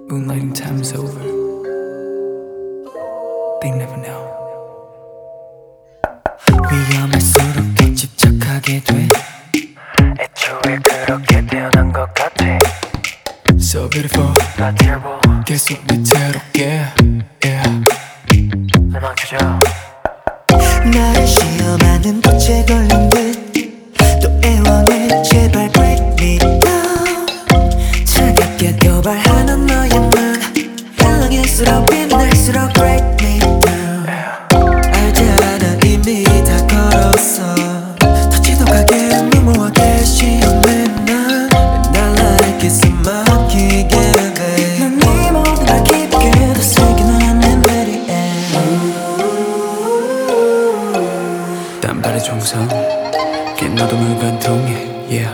Moonlighting time is over. They never know. 위험할수록 집착하게 돼. 애초에 그렇게 태어난 것 같아. So beautiful, 나 terrible. 계속 위태롭게. Yeah. 날 멈춰줘. 나를 시험하는 덫에 걸린 듯또 애원해 제발 break me down. 차갑게 도발하는 너의 눈 향할수록 빛날수록 break me down. 알지 않아 이미 다 걸었어. 더 지독하게 무모하게 시험해 난 like it's 막히게 돼. 난 네 모든 걸 깊게 더 새겨놔 내 머리에. 땀발의 종성 긴 너도 물관통해. Yeah.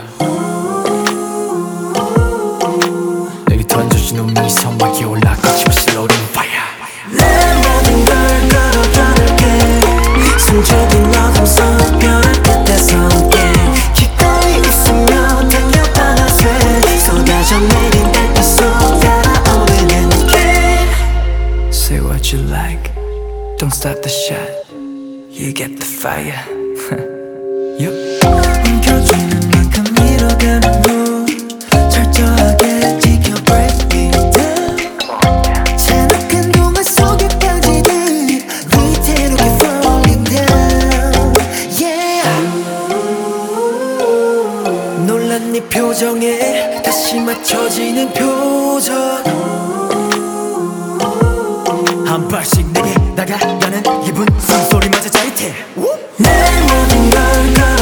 내게 던져진 운명이 선박에 올라 거침없이 오른 fire. 내 모든 걸 걸어버릴게. 숨죽인 어둠 속 벼랑 끝에 서게. 기꺼이 웃으며 당겨받아 쇠 쏟아져 내린 달빛 속 달아오르는 느낌. Say what you like, don't stop the shot. You get the fire. Yup. 움켜쥐는 만큼 밀어가는 후 철저하게 지켜 break me down. 잔악한 동화 속에 빠지듯 위태롭게 falling down. Yeah. 놀란 네 표정에 다시 맞춰지는 표정. 한 발씩 내게 다가가는 기분 숨소리마저 짜릿해. 내 모든 걸